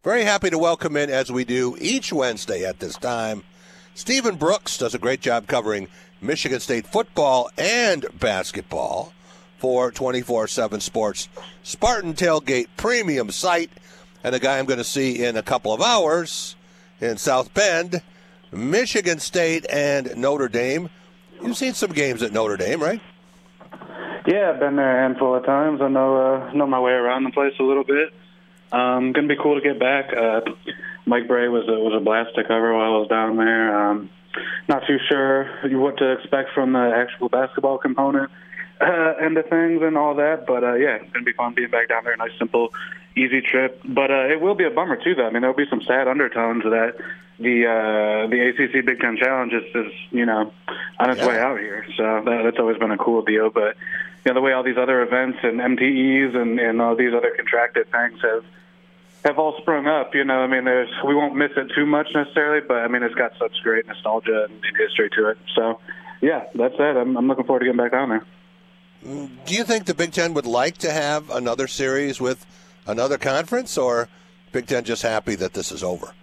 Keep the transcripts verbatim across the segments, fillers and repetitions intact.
Very happy to welcome in, as we do each Wednesday at this time, Stephen Brooks does a great job covering Michigan State football and basketball for twenty-four seven Sports Spartan Tailgate Premium site. And a guy I'm going to see in a couple of hours in South Bend, Michigan State and Notre Dame. You've seen some games at Notre Dame, right? Yeah, I've been there a handful of times. I know uh, know my way around the place a little bit. Um, going to be cool to get back. Uh, Mike Bray was a, was a blast to cover while I was down there. Um, not too sure what to expect from the actual basketball component uh, end of things and all that, but uh, yeah, it's going to be fun being back down there. Nice, simple, easy trip. But uh, it will be a bummer too, though. I mean, there'll be some sad undertones that the uh, the A C C Big Ten Challenge is, is you know on its yeah. way out here. So that, that's always been a cool deal. But you know, the way all these other events and M T Es and, and all these other contracted things have have all sprung up, you know, I mean, there's we won't miss it too much necessarily, but, I mean, it's got such great nostalgia and, and history to it. So, yeah, that's it. I'm, I'm looking forward to getting back down there. Do you think the Big Ten would like to have another series with another conference, or Big Ten just happy that this is over?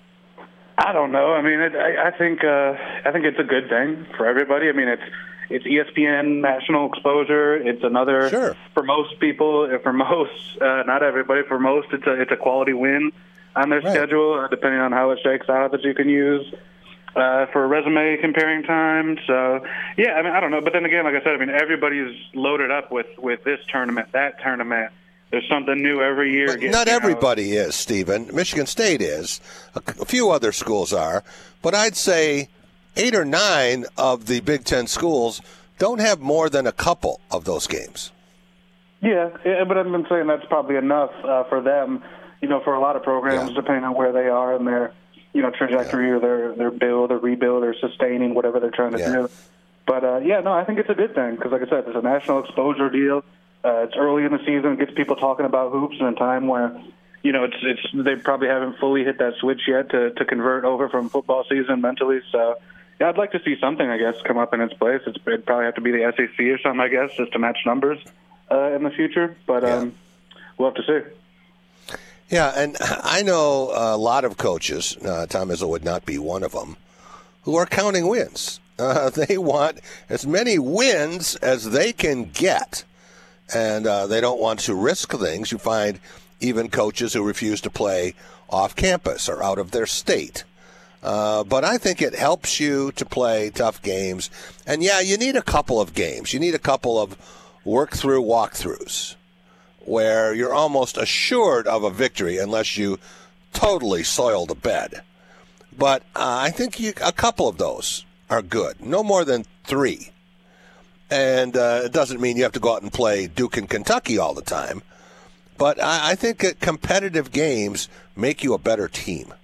I don't know. I mean, it, I, I think uh, I think it's a good thing for everybody. I mean, it's It's E S P N national exposure. It's another sure. for most people. For most, uh, not everybody. For most, it's a it's a quality win on their right. schedule, uh, depending on how it shakes out, that you can use uh, for resume comparing time. So, yeah, I mean, I don't know. But then again, like I said, I mean, everybody's loaded up with, with this tournament, that tournament. There's something new every year. But not everybody know. is, Stephen. Michigan State is. A, a few other schools are. But I'd say eight or nine of the Big Ten schools don't have more than a couple of those games. Yeah, yeah but I've been saying that's probably enough uh, for them, you know, for a lot of programs, yeah. depending on where they are in their, you know, trajectory yeah. or their, their build or rebuild or sustaining, whatever they're trying to yeah. do. But, uh, yeah, no, I think it's a good thing because, like I said, it's a national exposure deal. Uh, it's early in the season. It gets people talking about hoops in a time where, you know, it's it's they probably haven't fully hit that switch yet to, to convert over from football season mentally. So, yeah, I'd like to see something, I guess, come up in its place. It's, it'd probably have to be the S E C or something, I guess, just to match numbers uh, in the future. But um, yeah. we'll have to see. Yeah, and I know a lot of coaches, uh, Tom Izzo would not be one of them, who are counting wins. Uh, they want as many wins as they can get, and uh, they don't want to risk things. You find even coaches who refuse to play off campus or out of their state. Uh, but I think it helps you to play tough games. And, yeah, you need a couple of games. You need a couple of work-through walkthroughs where you're almost assured of a victory unless you totally soil the bed. But uh, I think you, a couple of those are good. No more than three. And uh, it doesn't mean you have to go out and play Duke and Kentucky all the time. But I, I think that competitive games make you a better team.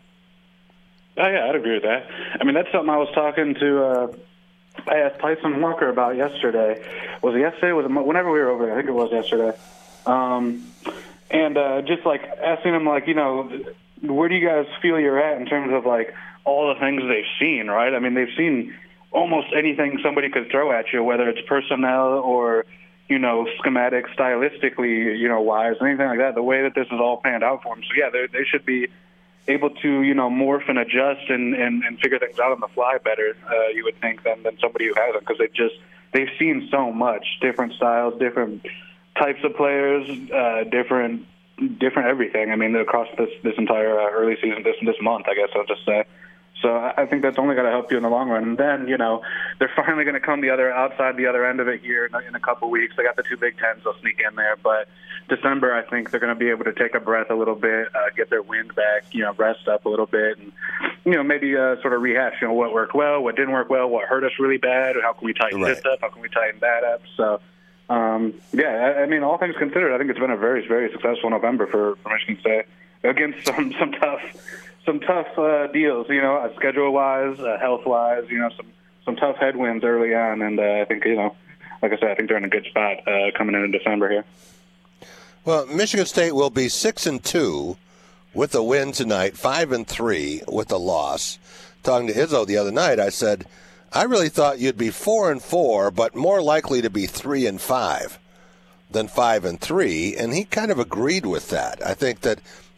Oh, yeah, I'd agree with that. I mean, that's something I was talking to, uh, I asked Tyson Walker about yesterday. Was it yesterday? Was it whenever we were over there? I think it was yesterday. Um, and uh, just, like, asking him, like, you know, where do you guys feel you're at in terms of, like, all the things they've seen, right? I mean, they've seen almost anything somebody could throw at you, whether it's personnel or, you know, schematic, stylistically, you know, wise, anything like that, the way that this is all panned out for them. So, yeah, they should be able to, you know, morph and adjust and, and, and figure things out on the fly better, uh, you would think, than, than somebody who hasn't, because they've just, they've seen so much, different styles, different types of players, uh, different, different everything. I mean, across this, this entire uh, early season, this, this month, I guess I'll just say. So I think that's only going to help you in the long run. And then, you know, they're finally going to come the other outside the other end of it here in a, in a couple weeks. They got the two Big Tens. They'll sneak in there. But December, I think they're going to be able to take a breath a little bit, uh, get their wind back, you know, rest up a little bit, and, you know, maybe uh, sort of rehash, you know, what worked well, what didn't work well, what hurt us really bad, how can we tighten right. this up, how can we tighten that up. So, um, yeah, I, I mean, all things considered, I think it's been a very, very successful November for, for Michigan State against some, some tough some tough uh, deals, you know, uh, schedule-wise, uh, health-wise, you know, some, some tough headwinds early on. And uh, I think, you know, like I said, I think they're in a good spot uh, coming in in December here. Well, Michigan State will be six and two with a win tonight, five and three with a loss. Talking to Izzo the other night, I said, I really thought you'd be four and four, but more likely to be three and five than five and three. And he kind of agreed with that. I think that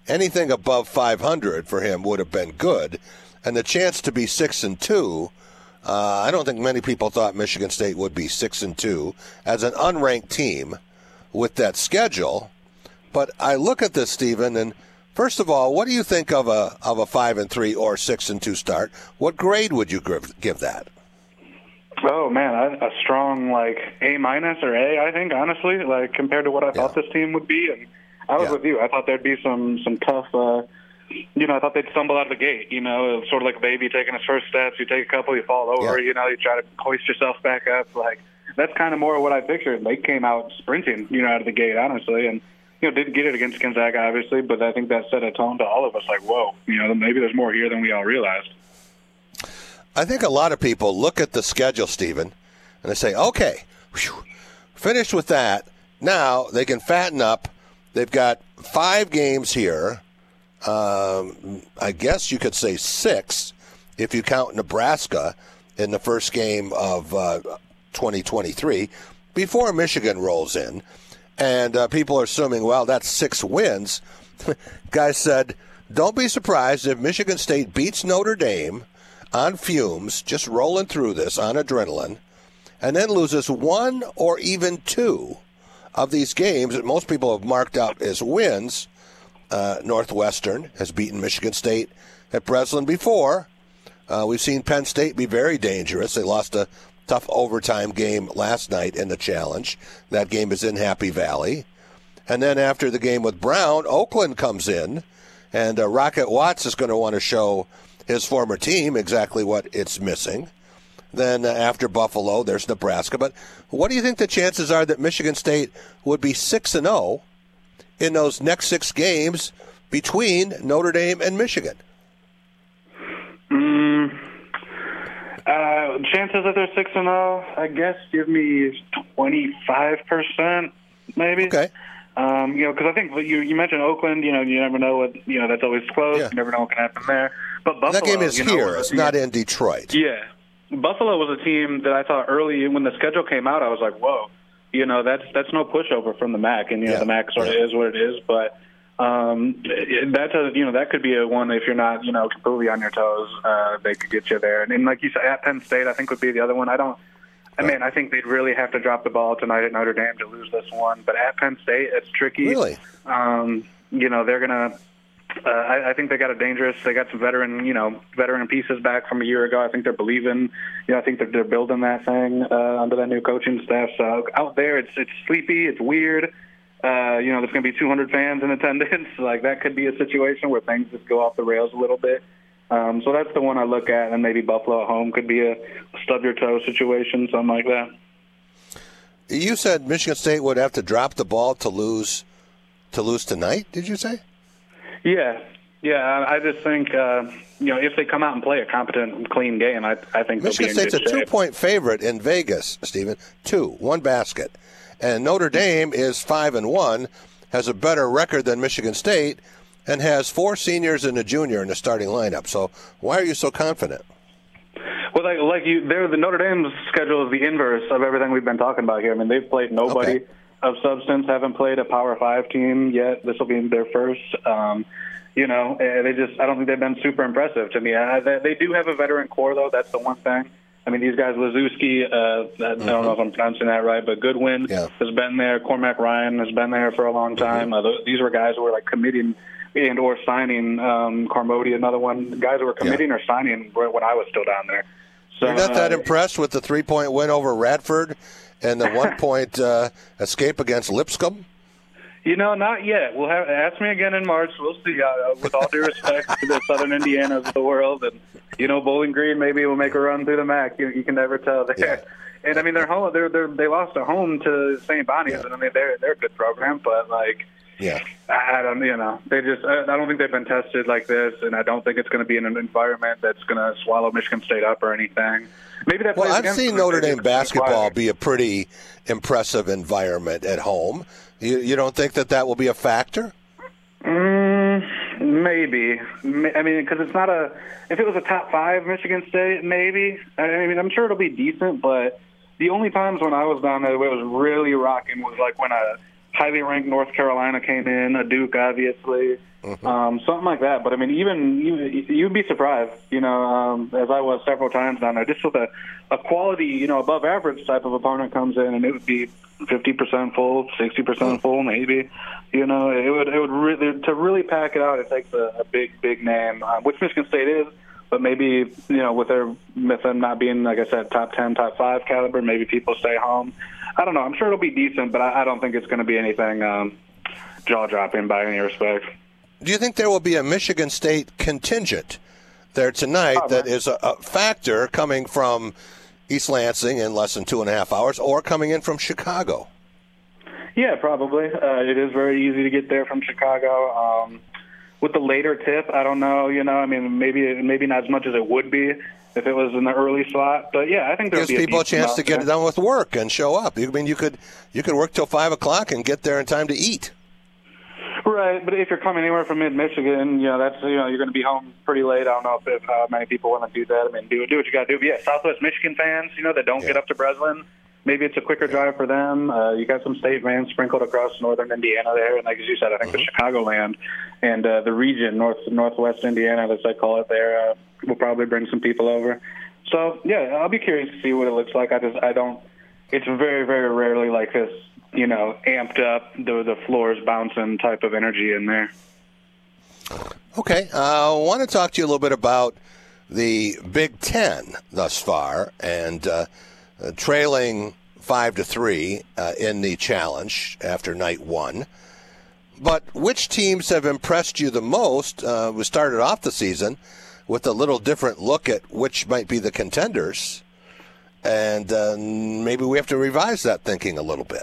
anything above five hundred for him would have been good. And the chance to be six and two, uh, I don't think many people thought Michigan State would be six and two as an unranked team with that schedule. But I look at this, Stephen, and first of all, what do you think of a of a five and three or six and two start? What grade would you give, give that? Oh man, I, a strong like A minus or A, I think, honestly, like compared to what I yeah. thought this team would be. And I was yeah. with you. I thought there'd be some some tough. Uh, you know, I thought they'd stumble out of the gate. You know, sort of like a baby taking his first steps. You take a couple, you fall over. Yeah. You know, you try to hoist yourself back up. Like that's kind of more what I pictured. They came out sprinting, you know, out of the gate, honestly, and you know, didn't get it against Gonzaga, obviously, but I think that set a tone to all of us. Like, whoa, you know, maybe there's more here than we all realized. I think a lot of people look at the schedule, Stephen, and they say, okay, whew, finished with that. Now they can fatten up. They've got five games here. Um, I guess you could say six if you count Nebraska in the first game of uh, twenty twenty-three before Michigan rolls in. And uh, people are assuming, well, that's six wins. Guy said, don't be surprised if Michigan State beats Notre Dame on fumes, just rolling through this on adrenaline, and then loses one or even two of these games that most people have marked out as wins. Uh, Northwestern has beaten Michigan State at Breslin before. Uh, we've seen Penn State be very dangerous. They lost a tough overtime game last night in the Challenge. That game is in Happy Valley. And then after the game with Brown, Oakland comes in, and uh, Rocket Watts is going to want to show his former team exactly what it's missing. Then uh, after Buffalo, there's Nebraska. But what do you think the chances are that Michigan State would be six and oh in those next six games between Notre Dame and Michigan? Mm, uh, chances that they're six and oh, I guess, give me twenty-five percent, maybe. Okay. Um, you know, because I think you you mentioned Oakland. You know, you never know what you know. That's always close. Yeah. You never know what can happen there. But Buffalo, that game is you know, here. It's not in Detroit. Yeah, Buffalo was a team that I thought early when the schedule came out, I was like, whoa. You know, that's that's no pushover from the M A C, and you know yeah. the M A C sort of yeah. is what it is. But um, that's a you know that could be a one if you're not you know completely on your toes. Uh, they could get you there, and, and like you said, at Penn State, I think would be the other one. I don't. I mean, I think they'd really have to drop the ball tonight at Notre Dame to lose this one. But at Penn State, it's tricky. Really, um, you know, they're gonna. Uh, I, I think they got a dangerous. They got some veteran, you know, veteran pieces back from a year ago. I think they're believing. You know, I think that they're building that thing uh, under that new coaching staff. So out there, it's it's sleepy, it's weird. Uh, you know, there's going to be two hundred fans in attendance. Like that could be a situation where things just go off the rails a little bit. Um, so that's the one I look at, and maybe Buffalo at home could be a stub your toe situation, something like that. You said Michigan State would have to drop the ball to lose to lose tonight. Did you say? Yeah, yeah. I just think uh, you know if they come out and play a competent, clean game, I I think Michigan they'll be in State's a good two-point favorite in Vegas, Stephen. Two, one basket, and Notre Dame is five and one, has a better record than Michigan State, and has four seniors and a junior in the starting lineup. So why are you so confident? Well, like, like you, they're, the Notre Dame's schedule is the inverse of everything we've been talking about here. I mean, they've played nobody. Okay. Of substance, haven't played a Power Five team yet. This will be their first. Um, you know, they just—I don't think they've been super impressive to me. I, they, they do have a veteran core, though. That's the one thing. I mean, these guys, Lazewski, uh, that, mm-hmm. I don't know if I'm pronouncing that right, but Goodwin yeah. has been there. Cormac Ryan has been there for a long time. Mm-hmm. Uh, those, these were guys who were like committing and or signing. Um, Carmody, another one. Guys who were committing yeah. or signing when I was still down there. So, You're not that uh, impressed with the three-point win over Radford and the one-point uh, escape against Lipscomb? You know, not yet. We'll have ask me again in March. We'll see. Uh, with all due respect to the Southern Indianas of the world, and you know, Bowling Green maybe will make a run through the M A C. You, you can never tell there. Yeah. And I mean, they're home. They're, they're they lost at home to Saint Bonnie's, yeah. and I mean, they're they're a good program, but like. Yeah, I don't. You know, they just. I don't think they've been tested like this, and I don't think it's going to be in an environment that's going to swallow Michigan State up or anything. Maybe that. Well, I've seen Notre Dame basketball be a pretty impressive environment at home. You you don't think that that will be a factor? Mm, maybe. I mean, because it's not a. If it was a top five Michigan State, maybe. I mean, I'm sure it'll be decent, but the only times when I was down there, where it was really rocking was like when a highly ranked North Carolina came in, a Duke, obviously, mm-hmm. um, something like that. But, I mean, even, even you'd be surprised, you know, um, as I was several times down there, just with a, a quality, you know, above average type of opponent comes in, and it would be fifty percent full, sixty percent full, maybe. You know, it would, it would really, to really pack it out, it takes a, a big, big name, um, which Michigan State is. But maybe, you know, with their with them not being, like I said, top ten, top five caliber, maybe people stay home. I don't know. I'm sure it'll be decent, but I, I don't think it's going to be anything um, jaw-dropping by any respect. Do you think there will be a Michigan State contingent there tonight oh, that is a, a factor coming from East Lansing in less than two and a half hours or coming in from Chicago? Yeah, probably. Uh, it is very easy to get there from Chicago. Um With the later tip, I don't know. You know, I mean, maybe maybe not as much as it would be if it was in the early slot. But yeah, I think there'll gives be a people a chance to get there. done with work and show up. You I mean you could you could work till five o'clock and get there in time to eat. Right, but if you're coming anywhere from mid Michigan, you know that's you know you're going to be home pretty late. I don't know if, if uh, many people want to do that. I mean, do do what you got to do. But yeah, Southwest Michigan fans, you know, that don't yeah. get up to Breslin. Maybe it's a quicker drive for them. Uh, you got some state fans sprinkled across northern Indiana there, and like as you said, I think mm-hmm. the Chicagoland and uh, the region, north northwest Indiana, as I call it, there uh, will probably bring some people over. So yeah, I'll be curious to see what it looks like. I just I don't. It's very very rarely like this, you know, amped up, the the floors bouncing type of energy in there. Okay, uh, I want to talk to you a little bit about the Big Ten thus far and. Uh, Uh, trailing five to three uh, in the challenge after night one. But which teams have impressed you the most? Uh, we started off the season with a little different look at which might be the contenders, and uh, maybe we have to revise that thinking a little bit.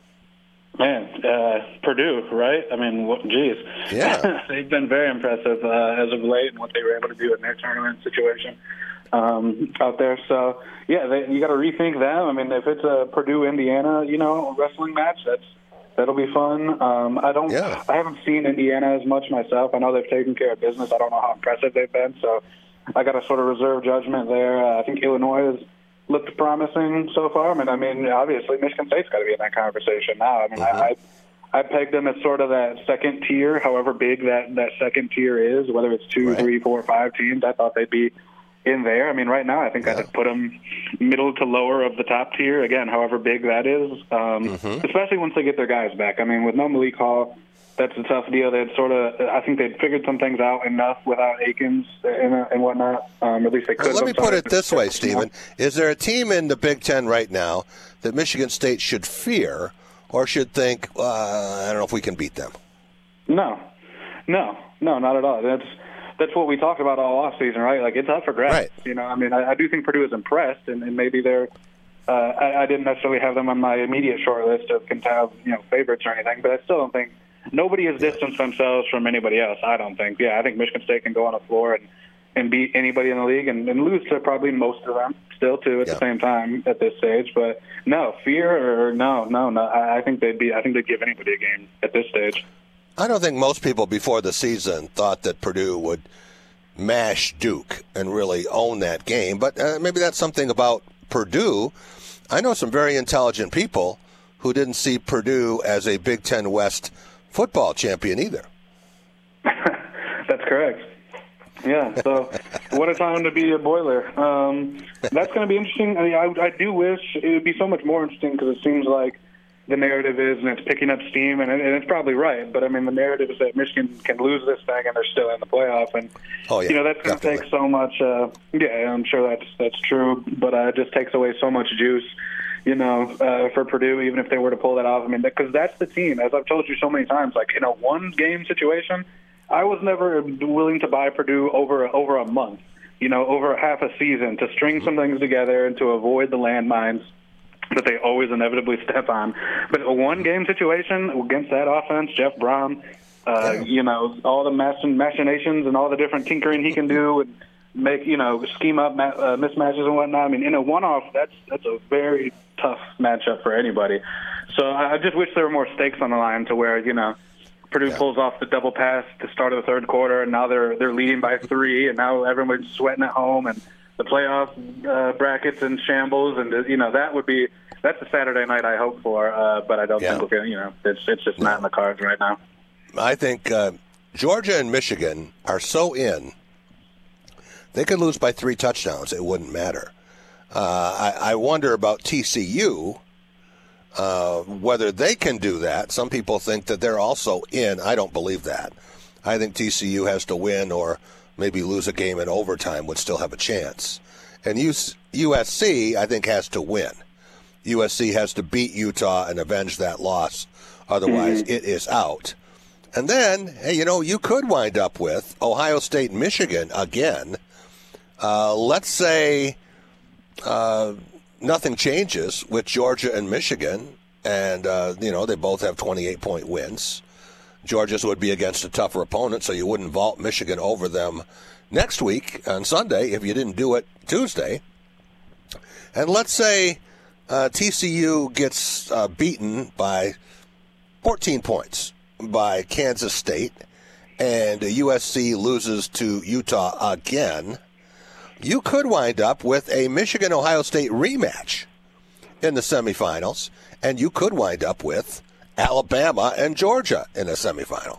Man, uh, Purdue, right? I mean, what, geez. Yeah. They've been very impressive uh, as of late and what they were able to do in their tournament situation. Um, out there, so yeah, they, you got to rethink them. I mean, if it's a Purdue Indiana, you know, wrestling match, that's that'll be fun. Um, I don't, yeah. I haven't seen Indiana as much myself. I know they've taken care of business. I don't know how impressive they've been, so I got a sort of reserve judgment there. Uh, I think Illinois has looked promising so far. I mean, I mean, obviously Michigan State's got to be in that conversation now. I mean, mm-hmm. I. I I pegged them as sort of that second tier, however big that, that second tier is, whether it's two, right. three, four, five teams. I thought they'd be in there. I mean, right now, I think yeah. I'd put them middle to lower of the top tier, again, however big that is, um, mm-hmm. especially once they get their guys back. I mean, with no Malik Hall, that's a tough deal. They'd sort of, I think they'd figured some things out enough without Akins and, and whatnot. Um, at least they could. Well, let me put it this way, Stephen. Is there a team in the Big Ten right now that Michigan State should fear or should think, uh, I don't know if we can beat them? No. No. No, not at all. That's that's what we talked about all offseason, right? Like, it's up for grabs. Right. You know, I mean, I, I do think Purdue is impressed, and, and maybe they're uh, I, I didn't necessarily have them on my immediate short list of can have, you know, favorites or anything, but I still don't think nobody has distanced themselves from anybody else, I don't think. Yeah, I think Michigan State can go on the floor and, and beat anybody in the league and, and lose to probably most of them still, too, at yeah. the same time at this stage. But, no, fear or no, no, no. I, I think they'd be. I think they'd give anybody a game at this stage. I don't think most people before the season thought that Purdue would mash Duke and really own that game. But uh, maybe that's something about Purdue. I know some very intelligent people who didn't see Purdue as a Big Ten West football champion either. That's correct. Yeah, so what a time to be a Boiler. Um, that's going to be interesting. I, mean, I, I do wish it would be so much more interesting because it seems like the narrative is, and it's picking up steam, and, it, and it's probably right, but, I mean, the narrative is that Michigan can lose this thing and they're still in the playoff, and, oh, yeah, you know, that's going to take so much, uh, yeah, I'm sure that's that's true, but uh, it just takes away so much juice, you know, uh, for Purdue, even if they were to pull that off. I mean, because that's the team, as I've told you so many times, like, in a one-game situation, I was never willing to buy Purdue over, over a month, you know, over a half a season, to string some things together and to avoid the landmines that they always inevitably step on. But a one-game situation against that offense, Jeff Brom, uh, yeah. you know, all the machin- machinations and all the different tinkering he can do and make, you know, scheme up ma- uh, mismatches and whatnot. I mean, in a one-off, that's that's a very tough matchup for anybody. So I just wish there were more stakes on the line to where, you know, Purdue yeah. pulls off the double pass to start of the third quarter, and now they're they're leading by three, and now everyone's sweating at home, and the playoff uh, brackets in shambles, and you know that would be that's a Saturday night I hope for, uh, but I don't yeah. think we're gonna, you know it's it's just not in the cards right now. I think uh, Georgia and Michigan are so in, they could lose by three touchdowns. It wouldn't matter. Uh, I, I wonder about T C U, uh, whether they can do that. Some people think that they're also in. I don't believe that. I think T C U has to win or maybe lose a game in overtime, would still have a chance. And U S C, I think, has to win. U S C has to beat Utah and avenge that loss. Otherwise, mm-hmm. it is out. And then, hey, you know, you could wind up with Ohio State, Michigan again. Uh, let's say uh, nothing changes with Georgia and Michigan, and, uh, you know, they both have twenty-eight point wins. Georgia's would be against a tougher opponent, so you wouldn't vault Michigan over them next week on Sunday if you didn't do it Tuesday. And let's say uh, T C U gets uh, beaten by fourteen points by Kansas State, and U S C loses to Utah again. You could wind up with a Michigan-Ohio State rematch in the semifinals, and you could wind up with Alabama and Georgia in a semifinal.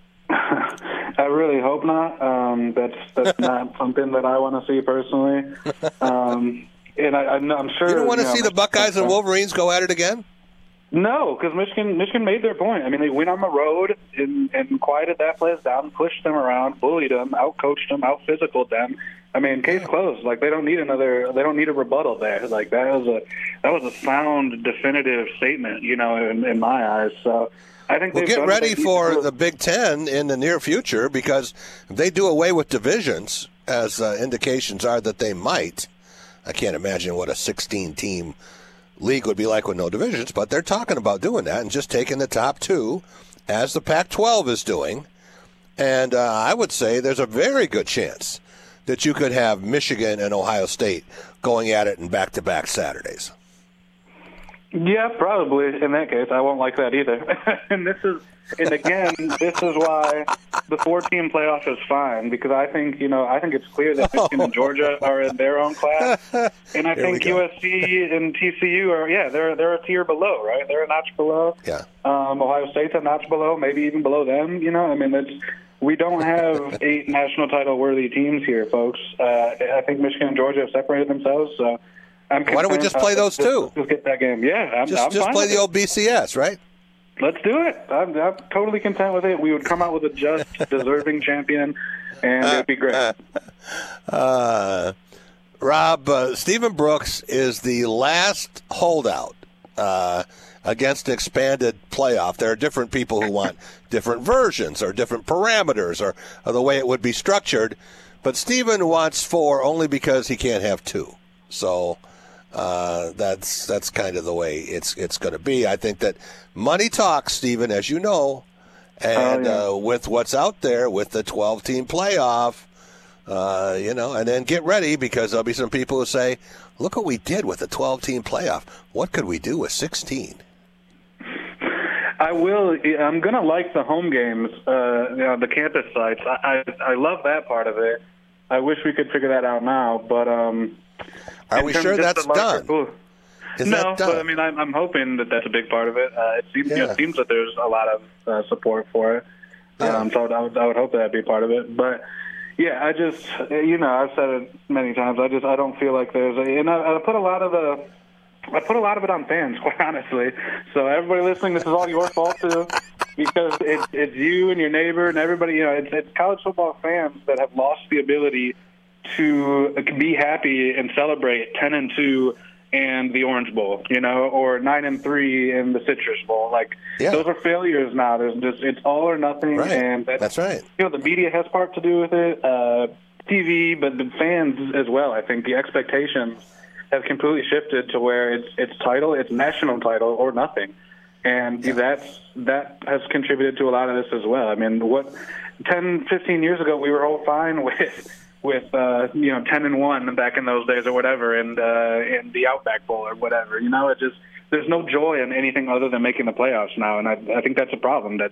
I really hope not. Um, that's that's not something that I want to see personally. Um, and I, I'm sure you don't want to you know, see the Buckeyes and Wolverines go at it again. No, because Michigan Michigan made their point. I mean, they went on the road and, and quieted that place down, pushed them around, bullied them, outcoached them, out-physicaled them. I mean, case closed. Like, they don't need another. They don't need a rebuttal there. Like, that was a that was a sound, definitive statement. You know, in, in my eyes. So I think we'll get ready for the Big Ten in the near future, because if they do away with divisions, as uh, indications are that they might. I can't imagine what a sixteen-team league would be like with no divisions, but they're talking about doing that and just taking the top two, as the Pac twelve is doing. And uh, I would say there's a very good chance that you could have Michigan and Ohio State going at it in back-to-back Saturdays. Yeah, probably. In that case, I won't like that either. and this is, and again, this is why the four-team playoff is fine, because I think, you know, I think it's clear that Michigan and Georgia are in their own class, and I think U S C and T C U are, yeah, they're they're a tier below, right? They're a notch below. Yeah. Um, Ohio State's a notch below, maybe even below them. You know, I mean, it's. We don't have eight national title-worthy teams here, folks. Uh, I think Michigan and Georgia have separated themselves, so I'm why don't we just play those two? Let's get that game. Yeah, I'm, just I'm just fine play with the it. old B C S, right? Let's do it. I'm, I'm totally content with it. We would come out with a just, deserving champion, and it would be great. Uh, Rob, uh, Stephen Brooks is the last holdout uh, against an expanded playoff. There are different people who want different versions or different parameters or, or the way it would be structured. But Stephen wants four only because he can't have two. So uh, that's that's kind of the way it's it's going to be. I think that money talks, Stephen, as you know. And oh, yeah. uh, with what's out there, with the twelve-team playoff, uh, you know, and then get ready, because there'll be some people who say, look what we did with the twelve-team playoff. What could we do with sixteen? I will. I'm going to like the home games, uh, you know, the campus sites. I, I I love that part of it. I wish we could figure that out now, but um, are we sure that's done? Pool, Is no, that done? but I mean, I'm, I'm hoping that that's a big part of it. Uh, it seems, yeah. you know, it seems that there's a lot of uh, support for it. Yeah. Um, so I would, I would hope that'd be part of it. But yeah, I just, you know, I've said it many times. I just, I don't feel like there's a, and I, I put a lot of the, I put a lot of it on fans, quite honestly. So everybody listening, this is all your fault too, because it's it's you and your neighbor and everybody. You know, it's it's college football fans that have lost the ability to be happy and celebrate ten and two and the Orange Bowl, you know, or nine and three in the Citrus Bowl. Like yeah. those are failures now. There's just it's all or nothing, right. and that's, that's right. You know, the media has part to do with it, uh, T V, but the fans as well. I think the expectations have completely shifted to where it's it's title, it's national title or nothing, and yeah. that's that has contributed to a lot of this as well. I mean, what ten, fifteen years ago we were all fine with. with, uh, you know, ten and one back in those days or whatever, and uh, in the Outback Bowl or whatever. You know, it just, there's no joy in anything other than making the playoffs now, and I, I think that's a problem. That's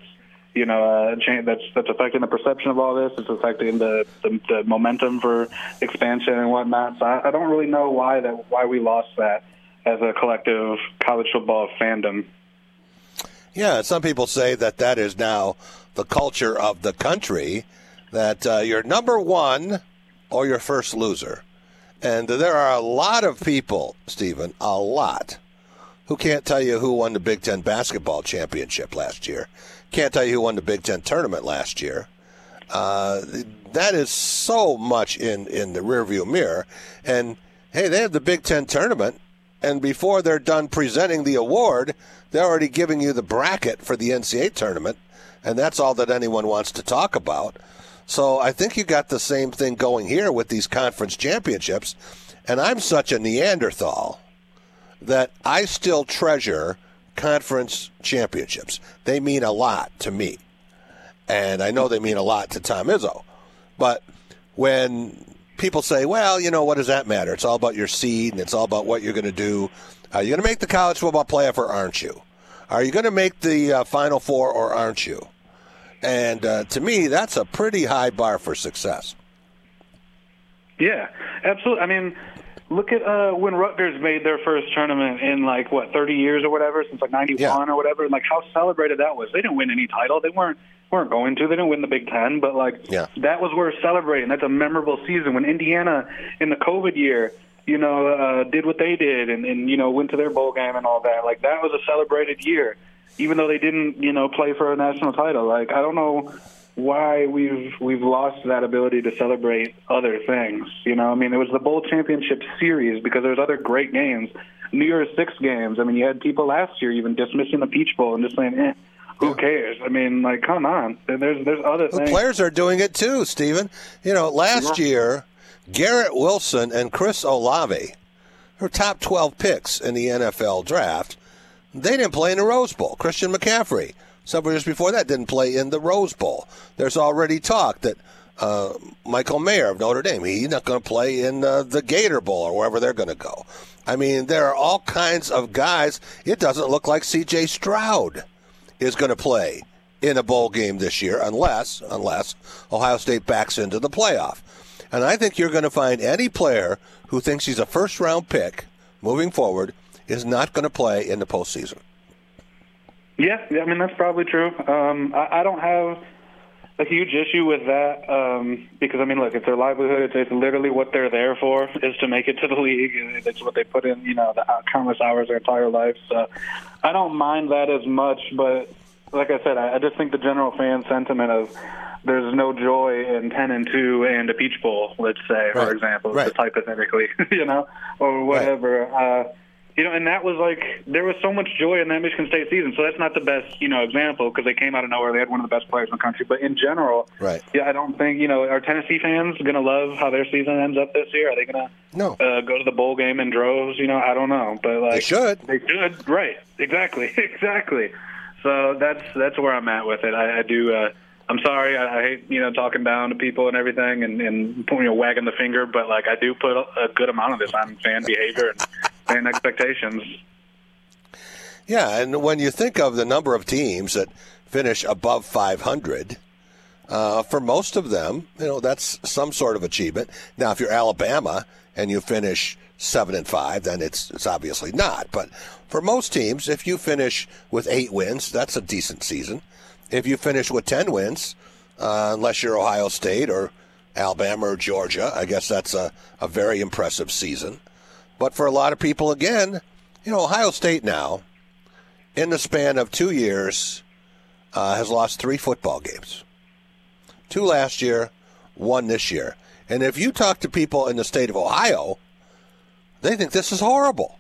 you know, uh, change, that's that's affecting the perception of all this. It's affecting the, the, the momentum for expansion and whatnot. So I, I don't really know why that why we lost that as a collective college football fandom. Yeah, some people say that that is now the culture of the country, that uh, you're number one or you're first loser. And there are a lot of people, Stephen, a lot, who can't tell you who won the Big Ten basketball championship last year. Can't tell you who won the Big Ten tournament last year. Uh, that is so much in, in the rearview mirror. And, hey, they have the Big Ten tournament, and before they're done presenting the award, they're already giving you the bracket for the N C double A tournament, and that's all that anyone wants to talk about. So I think you got the same thing going here with these conference championships, and I'm such a Neanderthal that I still treasure conference championships. They mean a lot to me, and I know they mean a lot to Tom Izzo. But when people say, well, you know, what does that matter? It's all about your seed, and it's all about what you're going to do. Are you going to make the college football playoff or aren't you? Are you going to make the uh, Final Four or aren't you? And uh, to me, that's a pretty high bar for success. Yeah, absolutely. I mean, look at uh, when Rutgers made their first tournament in, like, what, thirty years or whatever, since, like, ninety-one yeah. or whatever, and, like, how celebrated that was. They didn't win any title. They weren't weren't going to. They didn't win the Big Ten, but, like, yeah. that was worth celebrating. That's a memorable season. When Indiana, in the COVID year, you know, uh, did what they did and, and, you know, went to their bowl game and all that, like, that was a celebrated year, even though they didn't, you know, play for a national title. Like, I don't know why we've we've lost that ability to celebrate other things. You know, I mean, it was the Bowl Championship Series because there's other great games. New Year's Six games. I mean, you had people last year even dismissing the Peach Bowl and just saying, eh, who cares? I mean, like, come on. There's there's other well, things. Players are doing it too, Stephen. You know, last yeah. year, Garrett Wilson and Chris Olave were top twelve picks in the N F L draft. They didn't play in the Rose Bowl. Christian McCaffrey, several years before that, didn't play in the Rose Bowl. There's already talk that uh, Michael Mayer of Notre Dame, he's not going to play in uh, the Gator Bowl or wherever they're going to go. I mean, there are all kinds of guys. It doesn't look like C J Stroud is going to play in a bowl game this year unless unless Ohio State backs into the playoff. And I think you're going to find any player who thinks he's a first-round pick moving forward is not going to play in the postseason. Yeah, yeah, I mean, that's probably true. Um, I, I don't have a huge issue with that um, because, I mean, look, it's their livelihood. It's, it's literally what they're there for is to make it to the league. It's what they put in, you know, the countless hours of their entire life. So I don't mind that as much, but like I said, I, I just think the general fan sentiment of there's no joy in ten and two and a Peach Bowl, let's say, right. for example, right. just hypothetically, you know, or whatever. Right. Uh, you know, and that was like there was so much joy in that Michigan State season. So that's not the best, you know, example because they came out of nowhere. They had one of the best players in the country. But in general, right. yeah, I don't think, you know, are Tennessee fans going to love how their season ends up this year? Are they going to no. uh, go to the bowl game in droves? You know, I don't know. But like they should. They should. Right. Exactly. exactly. So that's that's where I'm at with it. I, I do. Uh, I'm sorry. I, I hate, you know, talking down to people and everything and, and you know, wagging the finger. But, like, I do put a, a good amount of this on fan behavior and fan expectations. Yeah, and when you think of the number of teams that finish above five hundred, uh, for most of them, you know, that's some sort of achievement. Now, if you're Alabama and you finish seven and five, then it's it's obviously not. But for most teams, if you finish with eight wins, that's a decent season. If you finish with ten wins, uh, unless you're Ohio State or Alabama or Georgia, I guess that's a, a very impressive season. But for a lot of people, again, you know, Ohio State now, in the span of two years, uh, has lost three football games. Two last year, one this year. And if you talk to people in the state of Ohio, they think this is horrible.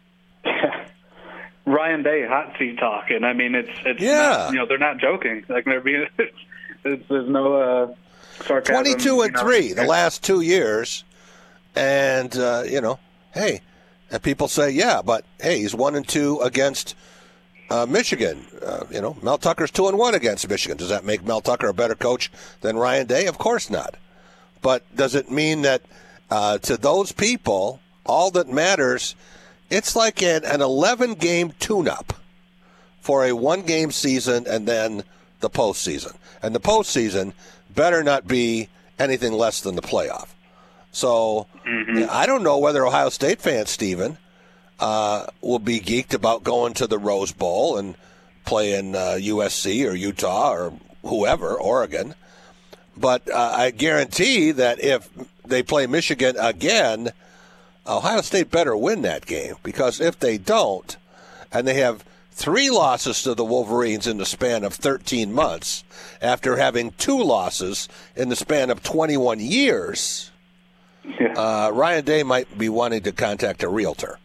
Ryan Day hot seat talk, and I mean it's it's yeah. not, you know, they're not joking. Like they're being it's, it's, there's no uh, sarcasm. Twenty-two and you know. three the last two years, and uh, you know, hey, and people say yeah, but hey, he's one and two against uh, Michigan. Uh, you know, Mel Tucker's two and one against Michigan. Does that make Mel Tucker a better coach than Ryan Day? Of course not. But does it mean that uh, to those people, all that matters? It's like an, an eleven-game tune-up for a one-game season and then the postseason. And the postseason better not be anything less than the playoff. So mm-hmm. I don't know whether Ohio State fans, Stephen, uh, will be geeked about going to the Rose Bowl and playing uh, U S C or Utah or whoever, Oregon. But uh, I guarantee that if they play Michigan again, Ohio State better win that game, because if they don't, and they have three losses to the Wolverines in the span of thirteen months after having two losses in the span of twenty-one years, yeah. uh, Ryan Day might be wanting to contact a realtor.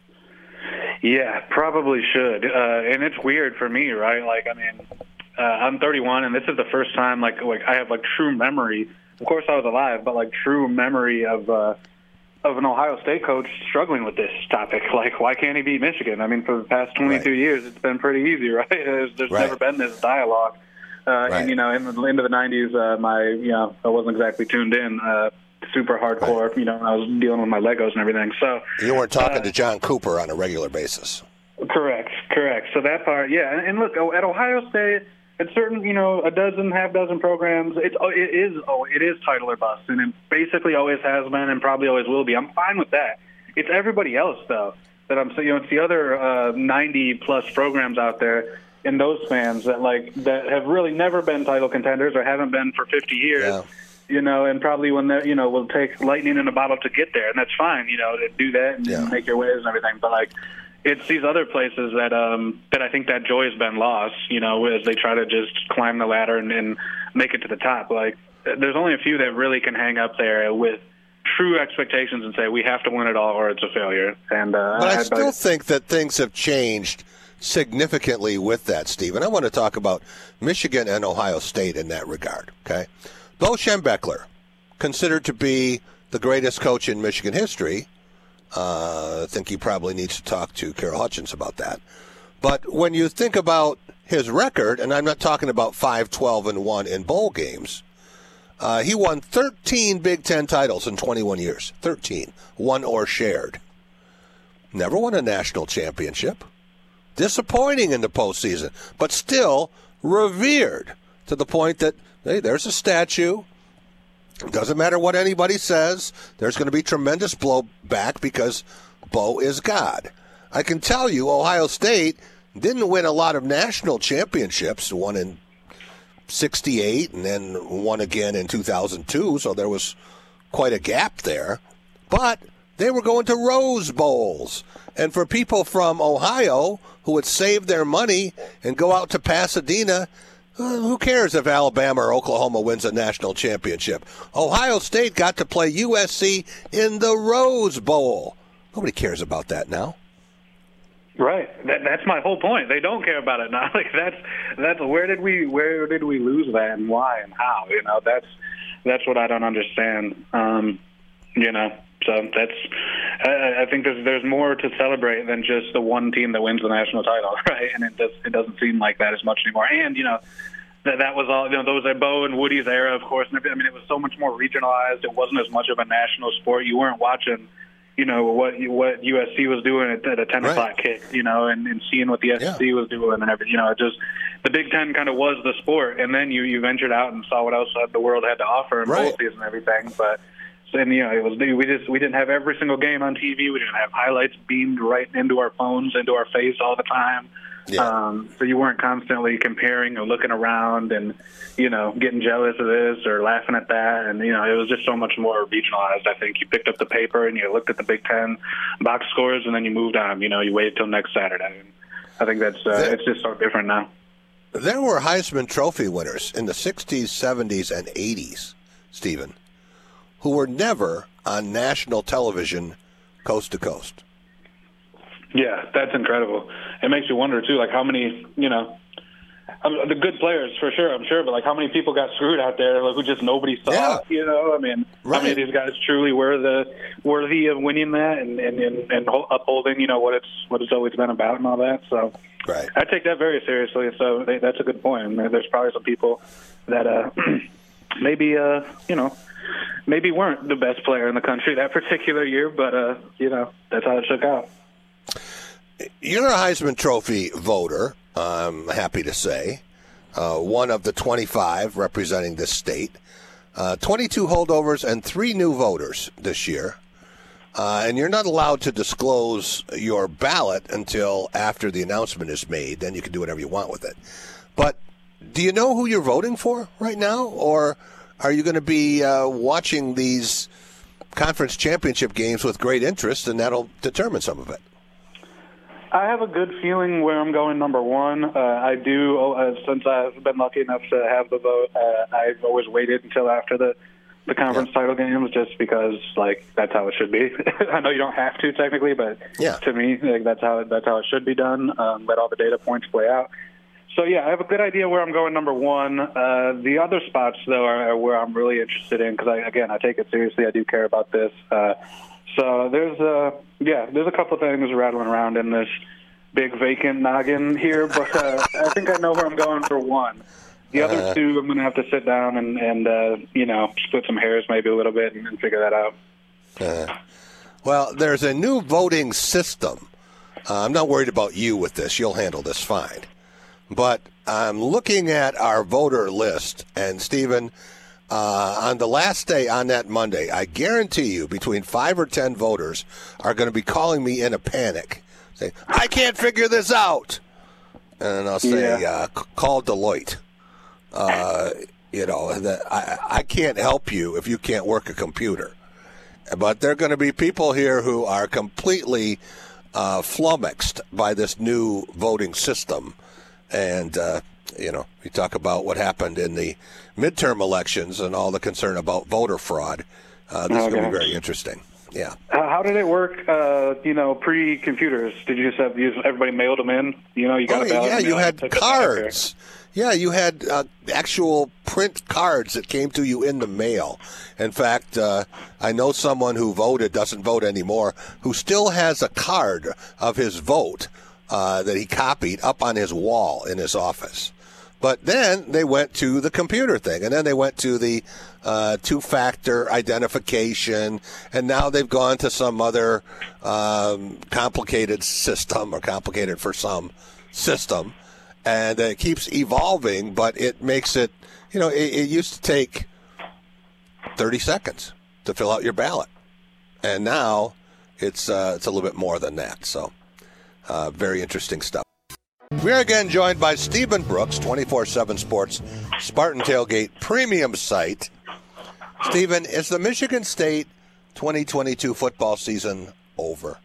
Yeah, probably should. Uh, and it's weird for me, right? Like, I mean, uh, I'm thirty-one, and this is the first time, like, like I have, like, true memory. Of course I was alive, but, like, true memory of uh, of an Ohio State coach struggling with this topic. Like, why can't he beat Michigan? I mean, for the past twenty-two right. years, it's been pretty easy, right? There's, there's right. never been this dialogue. Uh, right. And, you know, in the into the nineties, uh, my, you know, I wasn't exactly tuned in. Uh, super hardcore, right. you know, I was dealing with my Legos and everything. So you weren't talking uh, to John Cooper on a regular basis. Correct, correct. So that part, yeah. And, and look, at Ohio State, at certain, you know, a dozen, half dozen programs, it's it is oh, it is title or bust, and it basically always has been, and probably always will be. I'm fine with that. It's everybody else though that I'm saying. You know, it's the other uh, ninety plus programs out there, and those fans that like that have really never been title contenders or haven't been for fifty years. Yeah. You know, and probably when they, you know, will take lightning in a bottle to get there, and that's fine. You know, to do that and yeah. make your ways and everything. But like, it's these other places that um that I think that joy has been lost. You know, as they try to just climb the ladder and, and make it to the top. Like, there's only a few that really can hang up there with true expectations and say we have to win it all or it's a failure. And uh, but I, I still but, think that things have changed significantly with that, Stephen. I want to talk about Michigan and Ohio State in that regard. Okay. Bo Schembechler, considered to be the greatest coach in Michigan history. Uh, I think he probably needs to talk to Carol Hutchins about that. But when you think about his record, and I'm not talking about five, twelve, and one in bowl games, uh, he won thirteen Big Ten titles in twenty-one years. thirteen. Won or shared. Never won a national championship. Disappointing in the postseason, but still revered to the point that hey, there's a statue. It doesn't matter what anybody says. There's going to be tremendous blowback because Bo is God. I can tell you Ohio State didn't win a lot of national championships, one in sixty-eight and then one again in two thousand two, so there was quite a gap there. But they were going to Rose Bowls. And for people from Ohio who would save their money and go out to Pasadena, Uh, who cares if Alabama or Oklahoma wins a national championship? Ohio State got to play U S C in the Rose Bowl. Nobody cares about that now. Right. That, that's my whole point. They don't care about it now. Like that's that's where did we where did we lose that and why and how? You know, that's that's what I don't understand. Um, you know, so that's I, I think there's there's more to celebrate than just the one team that wins the national title, right? And it does it doesn't seem like that as much anymore. And you know. That that was all, you know, those are Bo and Woody's era, of course. I mean, it was so much more regionalized. It wasn't as much of a national sport. You weren't watching, you know, what what U S C was doing at, at a ten right. o'clock kick, you know, and, and seeing what the S E C yeah. was doing and everything. You know, it just the Big Ten kind of was the sport. And then you, you ventured out and saw what else the world had to offer in right. bowl season and everything. But and you know, it was we just we didn't have every single game on T V. We didn't have highlights beamed right into our phones, into our face all the time. Yeah. Um, so you weren't constantly comparing or looking around and, you know, getting jealous of this or laughing at that. And, you know, it was just so much more regionalized. I think you picked up the paper and you looked at the Big Ten box scores and then you moved on. You know, you waited till next Saturday. And I think that's uh, there, it's just so different now. There were Heisman Trophy winners in the sixties, seventies, and eighties, Stephen, who were never on national television coast to coast. Yeah, that's incredible. It makes you wonder, too, like how many, you know, I mean, the good players for sure, I'm sure, but like how many people got screwed out there like, who just nobody saw, yeah. you know? I mean, right. how many of these guys truly were the worthy of winning that and, and, and, and upholding, you know, what it's what it's always been about and all that. So right. I take that very seriously. So they, that's a good point. I mean, there's probably some people that uh, maybe, uh, you know, maybe weren't the best player in the country that particular year, but, uh, you know, that's how it shook out. You're a Heisman Trophy voter, I'm happy to say. uh, one of the twenty-five representing this state. Uh, twenty-two holdovers and three new voters this year. Uh, and you're not allowed to disclose your ballot until after the announcement is made. Then you can do whatever you want with it. But do you know who you're voting for right now? Or are you going to be uh, watching these conference championship games with great interest, and that'll determine some of it? I have a good feeling where I'm going number one. Uh, I do, uh, since I've been lucky enough to have the vote, uh, I've always waited until after the the conference yeah. title games, just because, like, that's how it should be. I know you don't have to technically, but yeah. to me, like, that's how that's how it should be done. Um, let all the data points play out. So yeah, I have a good idea where I'm going number one. Uh, the other spots, though, are where I'm really interested in because, I, again, I take it seriously. I do care about this. Uh, so there's a yeah, there's a couple of things rattling around in this big vacant noggin here, but uh, I think I know where I'm going for one. The other uh, two, I'm going to have to sit down and, and uh, you know, split some hairs maybe a little bit and, and figure that out. Uh, well, there's a new voting system. Uh, I'm not worried about you with this. You'll handle this fine. But I'm looking at our voter list, and, Stephen, uh, on the last day on that Monday, I guarantee you between five or ten voters are going to be calling me in a panic, saying, I can't figure this out. And I'll say, yeah. uh, call Deloitte. Uh, you know, that I, I can't help you if you can't work a computer. But there are going to be people here who are completely uh, flummoxed by this new voting system. And, uh, you know, we talk about what happened in the midterm elections and all the concern about voter fraud. Uh, this okay. is going to be very interesting. Yeah. Uh, how did it work, uh, you know, pre-computers? Did you just have you, everybody mailed them in? You know, you got oh, a ballot. Yeah, you had cards. Yeah, you had uh, actual print cards that came to you in the mail. In fact, uh, I know someone who voted, doesn't vote anymore, who still has a card of his vote uh, that he copied up on his wall in his office. But then they went to the computer thing, and then they went to the uh, two-factor identification, and now they've gone to some other um, complicated system, or complicated for some system. And it keeps evolving, but it makes it, you know, it, it used to take thirty seconds to fill out your ballot. And now it's uh, it's a little bit more than that. So uh, very interesting stuff. We're again joined by Stephen Brooks, twenty-four seven Sports, Spartan Tailgate Premium Site. Stephen, is the Michigan State twenty twenty-two football season over?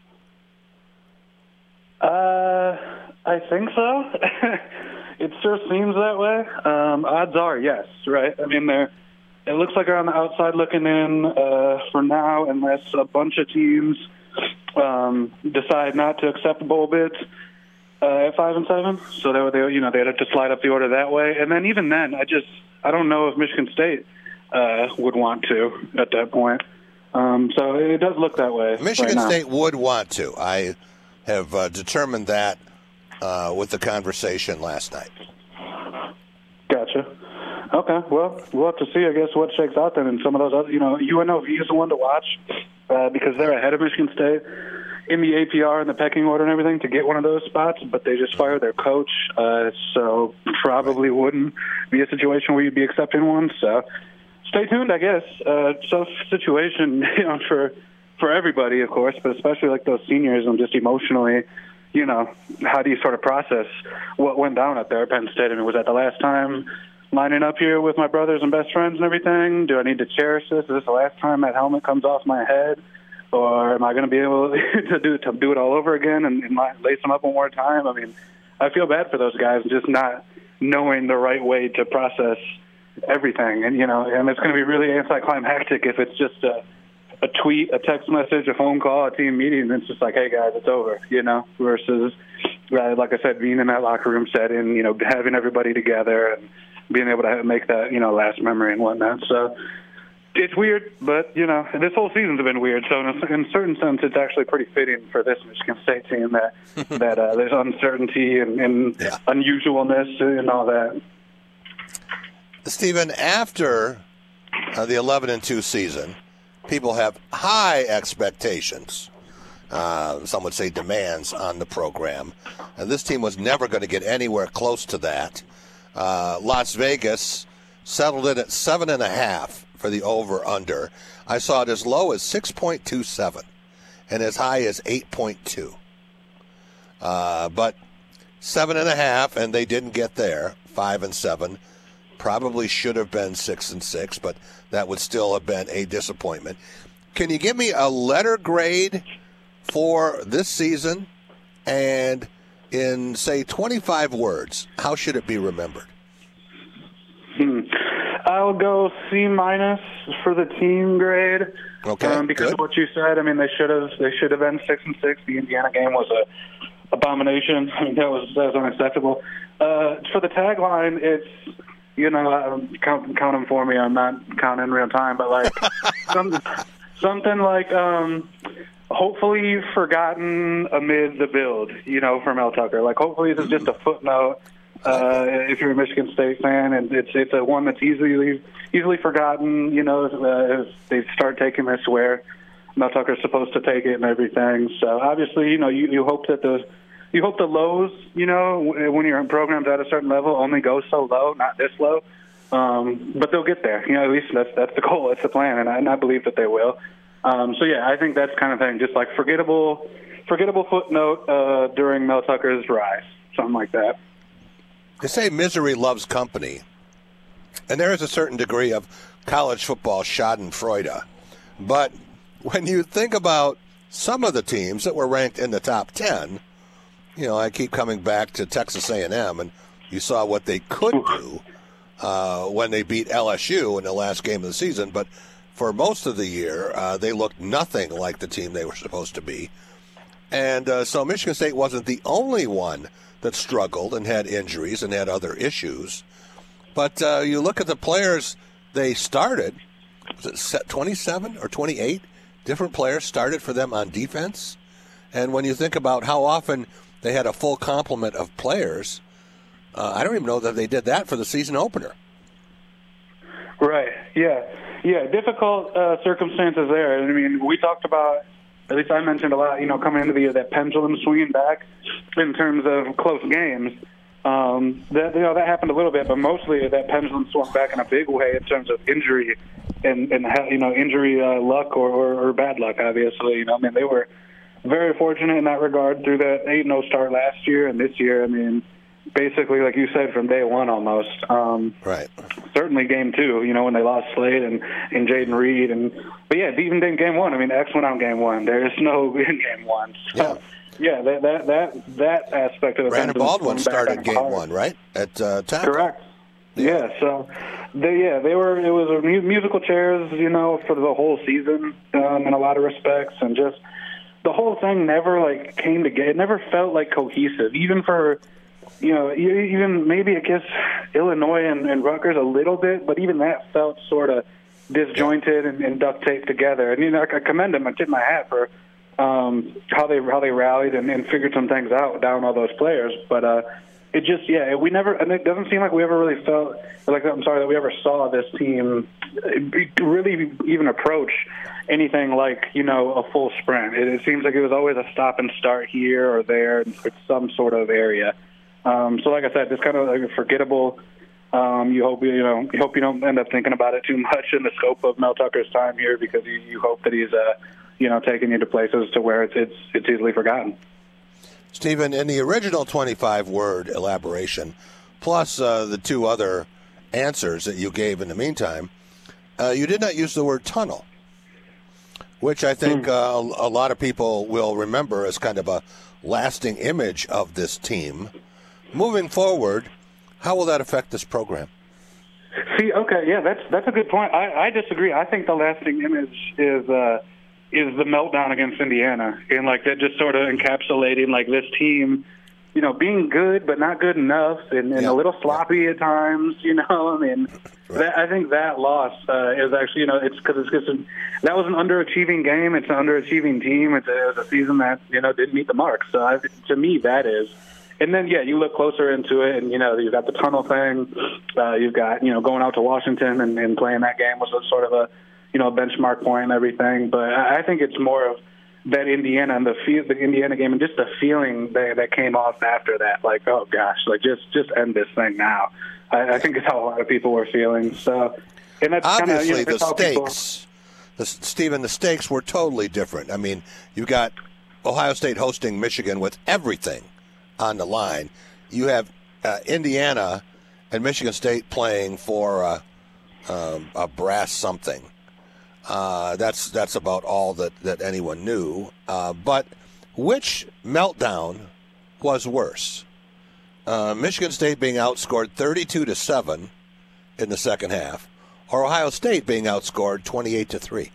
Uh, I think so. It sure seems that way. Um, odds are yes, right? I mean, they're, it looks like they're on the outside looking in uh, for now, unless a bunch of teams um, decide not to accept bowl bids uh, at five and seven. So they, they, you know, they'd have to slide up the order that way. And then even then, I just I don't know if Michigan State uh, would want to at that point. Um, so it does look that way. Michigan right State would want to. I have uh, determined that uh, with the conversation last night. Gotcha. Okay, well, we'll have to see, I guess, what shakes out then. And some of those other, you know, U N L V is the one to watch uh, because they're ahead of Michigan State in the A P R and the pecking order and everything to get one of those spots, but they just fired their coach, uh, so probably wouldn't be a situation where you'd be accepting one. So stay tuned, I guess. Uh, tough situation, you know, for for everybody, of course, but especially like those seniors and just emotionally. You know, how do you sort of process what went down up there at Penn State? I mean, was that the last time lining up here with my brothers and best friends and everything? Do I need to cherish this? Is this the last time that helmet comes off my head? Or am I going to be able to do to do it all over again and, and lace them up one more time? I mean, I feel bad for those guys just not knowing the right way to process everything. And, you know, and it's going to be really anticlimactic if it's just a a tweet, a text message, a phone call, a team meeting, and it's just like, hey, guys, it's over, you know, versus, uh, like I said, being in that locker room setting, you know, having everybody together and being able to make that, you know, last memory and whatnot. So it's weird, but, you know, this whole season's been weird. So in a, in a certain sense, it's actually pretty fitting for this Michigan State team that, that uh, there's uncertainty and, and yeah. unusualness and all that. Stephen, after uh, the eleven and two season, people have high expectations, uh, some would say demands, on the program. And this team was never going to get anywhere close to that. Uh, Las Vegas settled in at seven and a half for the over/under. I saw it as low as six point two seven and as high as eight point two. Uh, but seven and a half, and they didn't get there. Five and seven. Probably should have been six and six, but that would still have been a disappointment. Can you give me a letter grade for this season? And in, say, twenty-five words, how should it be remembered? Hmm. I'll go C minus for the team grade. Okay, um, because good. of what you said. I mean, they should have they should have been six and six. The Indiana game was a abomination. I mean, that was that was unacceptable. Uh, for the tagline, it's you know um, count count them for me. I'm not counting in real time, but like some, something like um, hopefully forgotten amid the build. You know, from Mel Tucker. Like hopefully this is just a footnote. Uh, if you're a Michigan State fan, and it's it's a one that's easily easily forgotten, you know, uh, if they start taking this where Mel Tucker's supposed to take it and everything. So obviously, you know, you, you hope that the you hope the lows, you know, when you're in programs at a certain level, only go so low, not this low. Um, but they'll get there. You know, at least that's that's the goal, that's the plan, and I, and I believe that they will. Um, so yeah, I think that's kind of thing, just like forgettable forgettable footnote uh, during Mel Tucker's rise, something like that. They say misery loves company, and there is a certain degree of college football schadenfreude. But when you think about some of the teams that were ranked in the top ten, you know, I keep coming back to Texas A and M, and you saw what they could do uh, when they beat L S U in the last game of the season. But for most of the year, uh, they looked nothing like the team they were supposed to be. And uh, so Michigan State wasn't the only one that struggled and had injuries and had other issues. But uh, you look at the players they started, was it twenty-seven or twenty-eight different players started for them on defense? And when you think about how often they had a full complement of players, uh, I don't even know that they did that for the season opener. Right, yeah. Yeah, difficult uh, circumstances there. I mean, we talked about, at least I mentioned a lot, you know, coming into the year, that pendulum swinging back in terms of close games. Um, that you know that happened a little bit, but mostly that pendulum swung back in a big way in terms of injury and, and you know injury uh, luck or, or, or bad luck. Obviously, you know, I mean they were very fortunate in that regard through that eight and oh start last year, and this year, I mean, basically like you said, from day one almost. Um, right. Certainly game two, you know, when they lost Slade and, and Jaden Reed. And but, yeah, even in game one, I mean, X went out game one. There's no in game one. So, yeah, yeah that, that that that aspect of the Brandon Baldwin started game hard. one, right, at uh, tackle? Correct. Yeah, yeah so, they, yeah, they were, it was a mu- musical chairs, you know, for the whole season um, in a lot of respects. And just the whole thing never, like, came together. It never felt, like, cohesive, even for – you know, even maybe against Illinois and, and Rutgers a little bit, but even that felt sort of disjointed and, and duct taped together. And you know, I commend them. I tip my hat for um, how they how they rallied and, and figured some things out down all those players. But uh, it just, yeah, we never. And it doesn't seem like we ever really felt like I'm sorry that we ever saw this team really even approach anything like you know a full sprint. It, it seems like it was always a stop and start here or there in some sort of area. Um, so, like I said, just kind of like forgettable. Um, you hope you know. You hope you don't end up thinking about it too much in the scope of Mel Tucker's time here, because you, you hope that he's, uh, you know, taking you to places to where it's it's, it's easily forgotten. Stephen, in the original twenty-five word elaboration, plus uh, the two other answers that you gave in the meantime, uh, you did not use the word tunnel, which I think mm. uh, a lot of people will remember as kind of a lasting image of this team. Moving forward, how will that affect this program? See, okay, yeah, that's that's a good point. I, I disagree. I think the lasting image is uh, is the meltdown against Indiana, and like that just sort of encapsulating like this team, you know, being good but not good enough, and, and yeah. a little sloppy yeah. at times. You know, I mean, right. that, I think that loss uh, is actually, you know, it's because it's just a, that was an underachieving game. It's an underachieving team. It's a, it was a season that you know didn't meet the mark. So I, to me, that is. And then, yeah, you look closer into it, and, you know, you've got the tunnel thing. Uh, you've got, you know, going out to Washington and, and playing that game was a sort of a, you know, benchmark point and everything. But I think it's more of that Indiana and the feel, the Indiana game, and just the feeling that, that came off after that, like, oh gosh, like just just end this thing now. I, I think it's how a lot of people were feeling. So, and that's obviously kinda, you know, the stakes. The, Stephen, the stakes were totally different. I mean, you got Ohio State hosting Michigan with everything on the line. You have uh, Indiana and Michigan State playing for uh, um, a brass something. Uh, that's that's about all that, that anyone knew. Uh, but which meltdown was worse? Uh, Michigan State being outscored thirty-two to seven in the second half, or Ohio State being outscored twenty-eight to three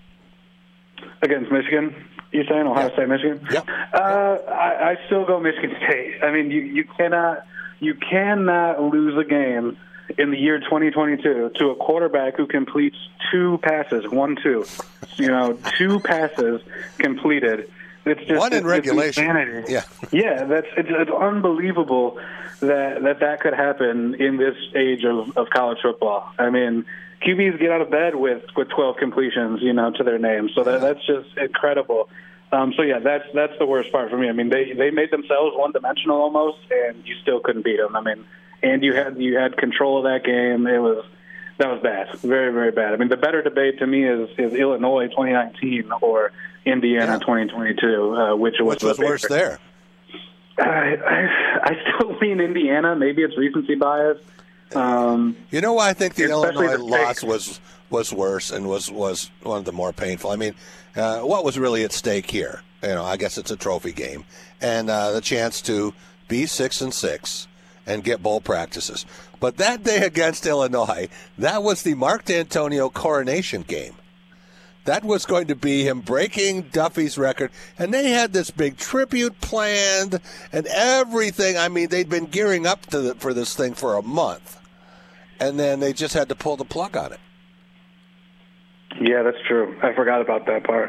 against Michigan? You saying Ohio yeah. State, Michigan? Yeah. Uh, I, I still go Michigan State. I mean, you you cannot you cannot lose a game in the year twenty twenty-two to a quarterback who completes two passes, one, two, you know, two passes completed. It's just one in it's, regulation. It's yeah, yeah, that's it's, it's unbelievable that, that that could happen in this age of, of college football. I mean, Q Bs get out of bed with, with twelve completions, you know, to their name. So that that's just incredible. Um, so yeah, that's that's the worst part for me. I mean, they they made themselves one dimensional almost, and you still couldn't beat them. I mean. And you had you had control of that game. It was that was bad, very very bad. I mean, the better debate to me is, is Illinois twenty nineteen or Indiana yeah. twenty twenty-two, uh, which was which was the worse there. I, I, I still lean Indiana. Maybe it's recency bias. Um, you know why I think the Illinois the loss was was worse and was, was one of the more painful. I mean, uh, what was really at stake here? You know, I guess it's a trophy game and uh, the chance to be six and six. And get bowl practices. But that day against Illinois, that was the Mark D'Antonio coronation game. That was going to be him breaking Duffy's record. And they had this big tribute planned and everything. I mean, they'd been gearing up to the, for this thing for a month. And then they just had to pull the plug on it. Yeah, that's true. I forgot about that part.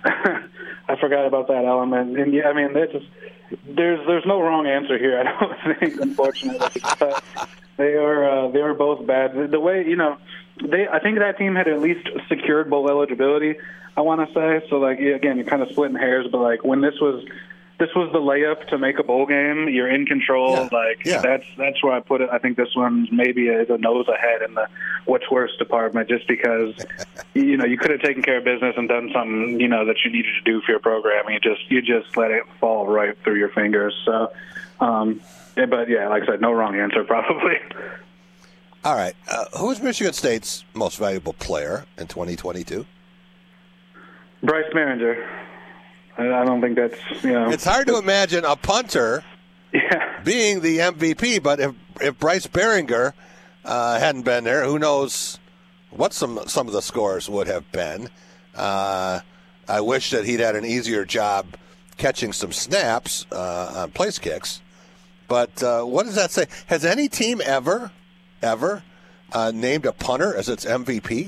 I forgot about that element. And yeah, I mean, that's just... There's there's no wrong answer here, I don't think, unfortunately. But they are uh, they are both bad. The way, you know, they I think that team had at least secured bowl eligibility, I want to say. So, like, again, you're kind of splitting hairs, but, like, when this was this was the layup to make a bowl game, you're in control. Yeah. Like, yeah. that's that's where I put it. I think this one's maybe a, a nose ahead in the what's worse department, just because, you know, you could have taken care of business and done something, you know, that you needed to do for your program. You just you just let it fall right through your fingers. So, um, yeah, but yeah, like I said, no wrong answer probably. All right, uh, who's Michigan State's most valuable player in twenty twenty-two? Bryce Behringer. I don't think that's, you know. It's hard to imagine a punter yeah. being the M V P, but if if Bryce Behringer uh, hadn't been there, who knows what some some of the scores would have been. Uh, I wish that he'd had an easier job catching some snaps uh, on place kicks. But uh, what does that say? Has any team ever, ever uh, named a punter as its M V P?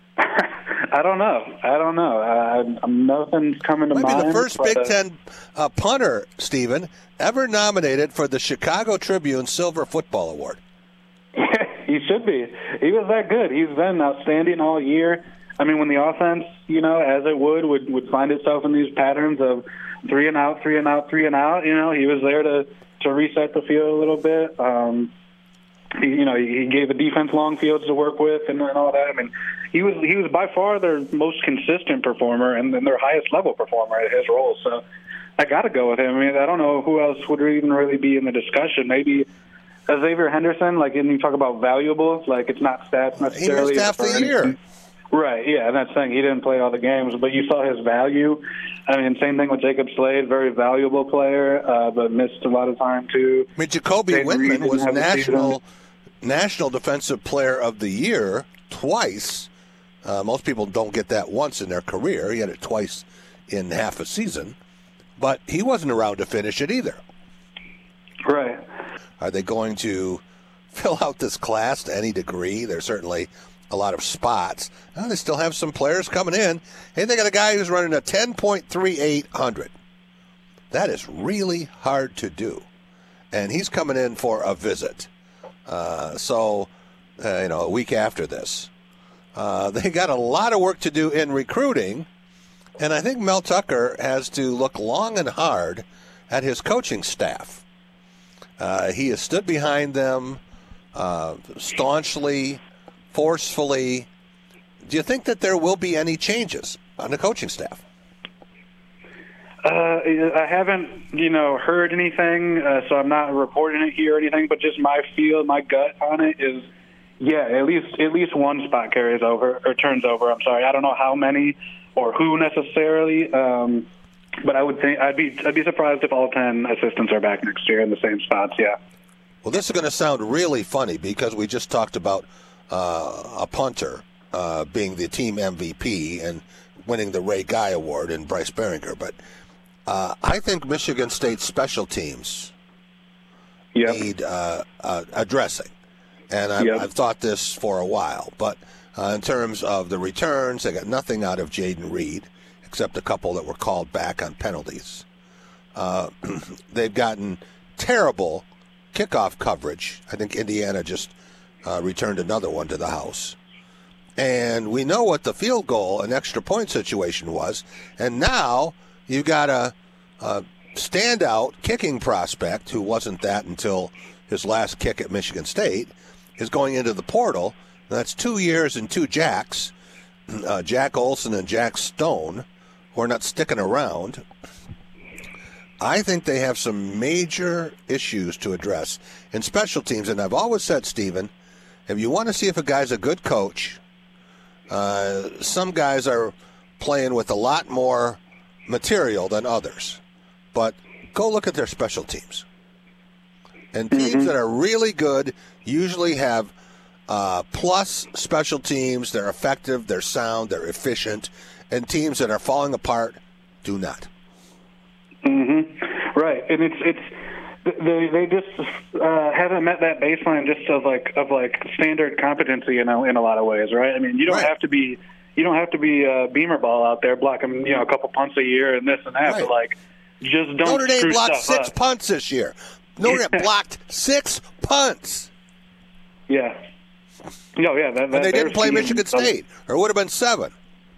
I don't know. I don't know. Uh, nothing's coming to Might mind. Might be the first but, Big uh, Ten uh, punter, Stephen, ever nominated for the Chicago Tribune Silver Football Award. He should be. He was that good. He's been outstanding all year. I mean, when the offense, you know, as it would, would, would find itself in these patterns of three and out, three and out, three and out, you know, he was there to, to reset the field a little bit. Um, he, you know, he gave the defense long fields to work with and, and all that. I mean, he was he was by far their most consistent performer and, and their highest level performer at his role. So I got to go with him. I mean, I don't know who else would even really be in the discussion. Maybe Xavier Henderson, like, and you talk about valuable, like it's not stats necessarily. He missed half the year. Right, yeah, and that's saying he didn't play all the games, but you saw his value. I mean, same thing with Jacob Slade, very valuable player, uh, but missed a lot of time too. I mean, Jacoby Windman was national national defensive player of the year twice. Uh, most people don't get that once in their career. He had it twice in half a season, but he wasn't around to finish it either. Right. Are they going to fill out this class to any degree? There's certainly a lot of spots. Oh, they still have some players coming in. Hey, they got a guy who's running a ten point three eight hundred. That is really hard to do. And he's coming in for a visit. Uh, so, uh, you know, a week after this. Uh, they got a lot of work to do in recruiting, And I think Mel Tucker has to look long and hard at his coaching staff. Uh, he has stood behind them uh, staunchly, forcefully. Do you think that there will be any changes on the coaching staff? Uh, I haven't, you know, heard anything, uh, so I'm not reporting it here or anything. But just my feel, my gut on it is, yeah, at least at least one spot carries over or turns over. I'm sorry, I don't know how many or who necessarily, um, but I would think I'd be I'd be surprised if all ten assistants are back next year in the same spots. Yeah. Well, this is going to sound really funny because we just talked about uh, a punter uh, being the team M V P and winning the Ray Guy Award in Bryce Beringer, but uh, I think Michigan State special teams yep. need uh, uh, addressing, and I've, yep. I've thought this for a while. But uh, in terms of the returns, they got nothing out of Jaden Reed except a couple that were called back on penalties. Uh, they've gotten terrible kickoff coverage. I think Indiana just uh, returned another one to the house. And we know what the field goal and extra point situation was. And now you got a, a standout kicking prospect who wasn't that until his last kick at Michigan State is going into the portal. That's two years and two Jacks, uh, Jack Olson and Jack Stone, who are not sticking around. I think they have some major issues to address in special teams. And I've always said, Stephen, if you want to see if a guy's a good coach, uh, some guys are playing with a lot more material than others. But go look at their special teams. And teams mm-hmm. that are really good usually have uh, plus special teams. They're effective, they're sound, they're efficient. And teams that are falling apart do not. Mm-hmm. Right, and it's it's they they just uh, haven't met that baseline just of like of like standard competency in a, in a lot of ways, right? I mean, you don't right. have to be you don't have to be a beamer ball out there blocking you know a couple punts a year and this and that, right. but like just don't. Notre Dame screw blocked stuff six up. punts this year. Notre Dame blocked six punts. Yeah. No, yeah. That, that, and they didn't play Michigan State, or it would have been seven.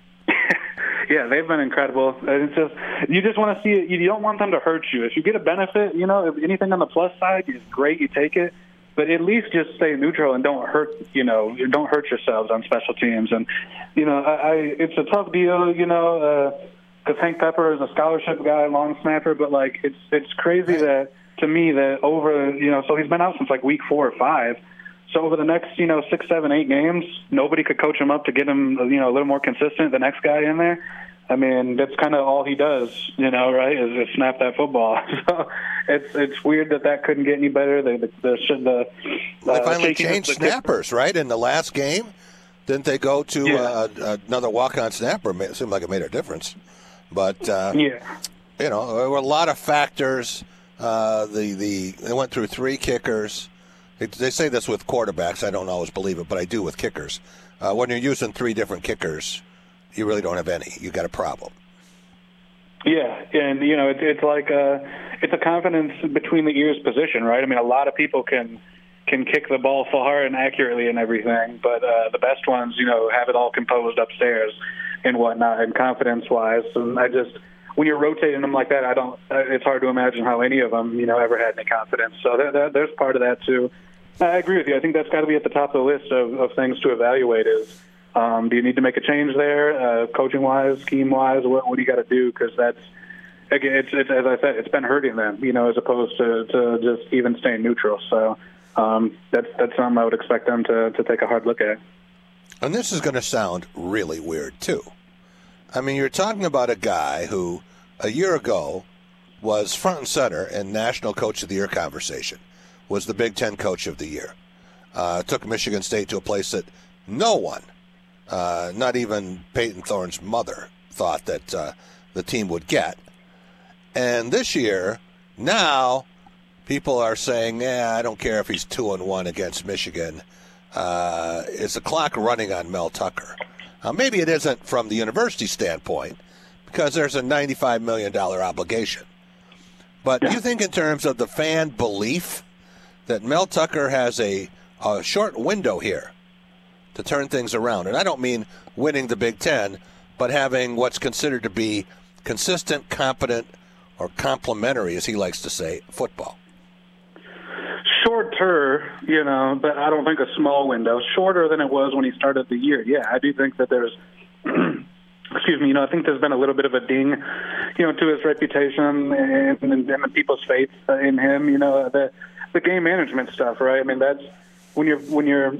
Yeah, they've been incredible. It's just you just want to see it. You don't want them to hurt you. If you get a benefit, you know, if anything on the plus side is great. You take it, but at least just stay neutral and don't hurt. You know, don't hurt yourselves on special teams. And you know, I, I it's a tough deal. You know, because uh, Hank Pepper is a scholarship guy, long snapper, but like it's it's crazy that to me that over you know, so he's been out since like week four or five. So over the next, you know, six, seven, eight games, nobody could coach him up to get him, you know, a little more consistent. The next guy in there, I mean, that's kind of all he does, you know, right? Is, is snap that football. So it's it's weird that that couldn't get any better. They the the, the well, they uh, finally changed the snappers, right? In the last game, didn't they go to yeah. uh, another walk-on snapper? It seemed like it made a difference, but uh, yeah, you know, there were a lot of factors. Uh, the the they went through three kickers. They say this with quarterbacks. I don't always believe it, but I do with kickers. Uh, when you're using three different kickers, you really don't have any. You got a problem. Yeah, and you know, it, it's like a, it's a confidence between the ears position, right? I mean, a lot of people can can kick the ball far and accurately and everything, but uh, the best ones, you know, have it all composed upstairs and whatnot, and confidence-wise. And I just, when you're rotating them like that, I don't. It's hard to imagine how any of them, you know, ever had any confidence. So there, there, there's part of that too. I agree with you. I think that's got to be at the top of the list of, of things to evaluate is, um, do you need to make a change there, uh, coaching-wise, scheme-wise? What, what do you got to do? Because that's, again, it's, it's, as I said, it's been hurting them, you know, as opposed to, to just even staying neutral. So um, that's, that's something I would expect them to, to take a hard look at. And this is going to sound really weird, too. I mean, you're talking about a guy who a year ago was front and center in National Coach of the Year conversation. Was the Big Ten Coach of the Year. Uh, took Michigan State to a place that no one, uh, not even Peyton Thorne's mother, thought that uh, the team would get. And this year, now, people are saying, yeah, I don't care if he's two and one against Michigan. Uh, is the clock running on Mel Tucker? Uh, maybe it isn't from the university standpoint, because there's a ninety-five million dollars obligation. But do you think in terms of the fan belief that Mel Tucker has a, a short window here to turn things around? And I don't mean winning the Big Ten, but having what's considered to be consistent, competent, or complementary, as he likes to say, football? Shorter, you know, but I don't think a small window. Shorter than it was when he started the year. Yeah, I do think that there's, excuse me, you know, I think there's been a little bit of a ding, you know, to his reputation and, and, and the people's faith in him. You know, the the game management stuff, right? I mean, that's when you're when you're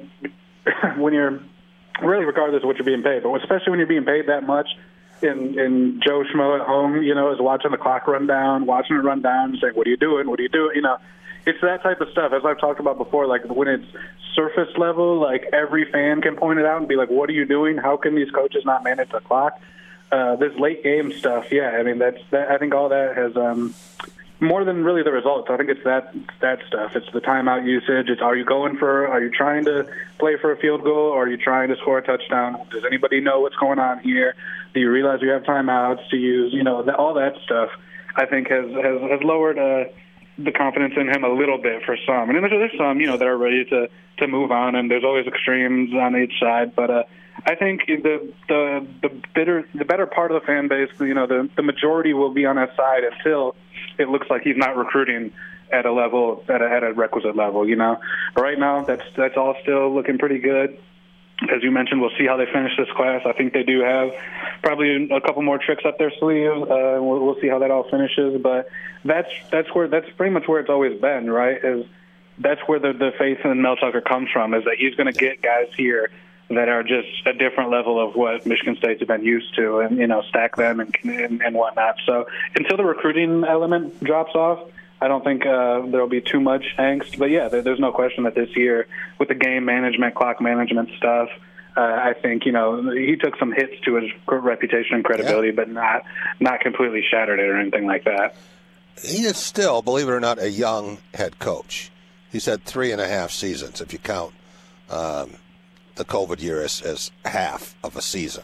when you're really regardless of what you're being paid, but especially when you're being paid that much. And, and Joe Schmo at home, you know, is watching the clock run down, watching it run down, and saying, "What are you doing? What are you doing?" You know. It's that type of stuff, as I've talked about before, like when it's surface level, like every fan can point it out and be like, what are you doing? How can these coaches not manage the clock? Uh, this late game stuff, yeah, I mean, that's that, I think all that has um, more than really the results. I think it's that that stuff. It's the timeout usage. It's are you going for, are you trying to play for a field goal, or are you trying to score a touchdown? Does anybody know what's going on here? Do you realize you have timeouts to use? You know, all that stuff, I think, has, has, has lowered uh, the confidence in him a little bit for some. And then there's some, you know, that are ready to, to move on, and there's always extremes on each side. But uh, I think the the the bitter the better part of the fan base, you know, the the majority will be on his side until it looks like he's not recruiting at a level at a, at a requisite level. You know, but right now that's that's all still looking pretty good. As you mentioned, we'll see how they finish this class. I think they do have probably a couple more tricks up their sleeve. Uh, we'll, we'll see how that all finishes. But that's that's where that's pretty much where it's always been, right? Is that's where the, the faith in Mel Tucker comes from, is that he's going to get guys here that are just a different level of what Michigan State's been used to, and you know, stack them and and, and whatnot. So until the recruiting element drops off, I don't think uh, there will be too much angst. But, yeah, there, there's no question that this year, with the game management, clock management stuff, uh, I think, you know, he took some hits to his reputation and credibility, yeah. but not not completely shattered it or anything like that. He is still, believe it or not, a young head coach. He's had three and a half seasons, if you count um, the COVID year as, as half of a season.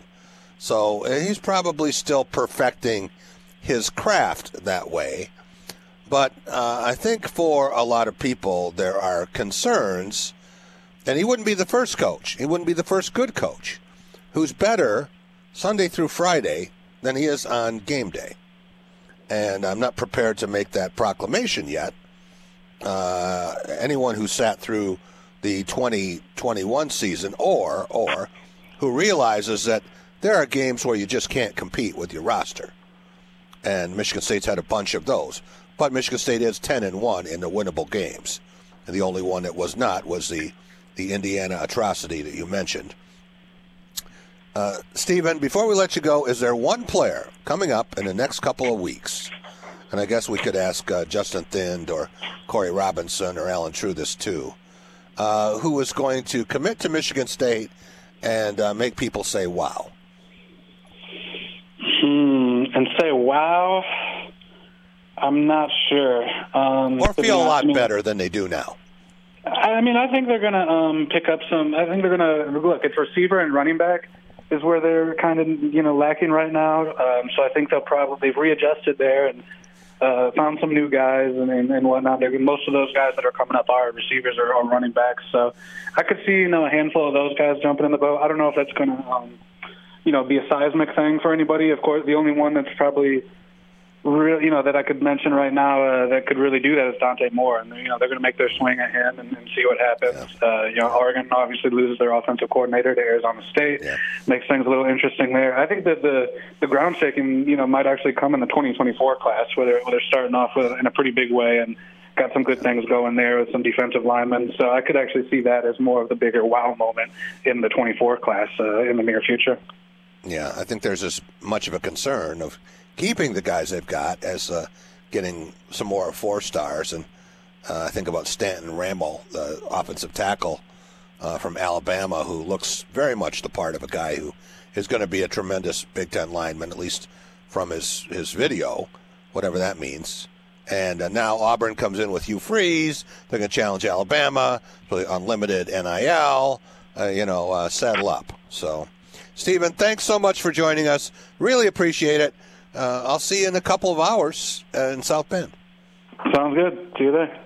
So he's probably still perfecting his craft that way. But uh, I think for a lot of people, there are concerns, and he wouldn't be the first coach. He wouldn't be the first good coach who's better Sunday through Friday than he is on game day. And I'm not prepared to make that proclamation yet. Uh, anyone who sat through the twenty twenty-one season or or who realizes that there are games where you just can't compete with your roster. And Michigan State's had a bunch of those. But Michigan State is ten and one in the winnable games. And the only one that was not was the, the Indiana atrocity that you mentioned. Uh, Stephen, before we let you go, is there one player coming up in the next couple of weeks? And I guess we could ask uh, Justin Thind or Corey Robinson or Alan True this too, uh, who is going to commit to Michigan State and uh, make people say, wow. Hmm, and say, wow? I'm not sure. Um, or feel a lot I mean, better than they do now. I mean, I think they're going to um, pick up some. I think they're going to look. It's receiver and running back is where they're kind of you know lacking right now. Um, so I think they'll probably they've readjusted there and uh, found some new guys and, and, and whatnot. They're, most of those guys that are coming up are receivers or, or running backs. So I could see you know a handful of those guys jumping in the boat. I don't know if that's going to um, you know be a seismic thing for anybody. Of course, the only one that's probably Real, you know, that I could mention right now uh, that could really do that is Dante Moore, and you know they're going to make their swing at him and, and see what happens. Yeah. Uh, you know, Oregon obviously loses their offensive coordinator to Arizona State, yeah. makes things a little interesting there. I think that the the ground shaking, you know, might actually come in the twenty twenty-four class, where they're, where they're starting off with, in a pretty big way and got some good things going there with some defensive linemen. So I could actually see that as more of the bigger wow moment in the twenty-four class uh, in the near future. Yeah, I think there's as much of a concern of keeping the guys they've got as uh, getting some more four stars. And uh, I think about Stanton Ramble, the offensive tackle uh, from Alabama, who looks very much the part of a guy who is going to be a tremendous Big Ten lineman, at least from his, his video, whatever that means. And uh, now Auburn comes in with Hugh Freeze. They're going to challenge Alabama, really unlimited N I L, uh, you know, uh, saddle up. So, Stephen, thanks so much for joining us. Really appreciate it. Uh, I'll see you in a couple of hours uh, in South Bend. Sounds good. See you there.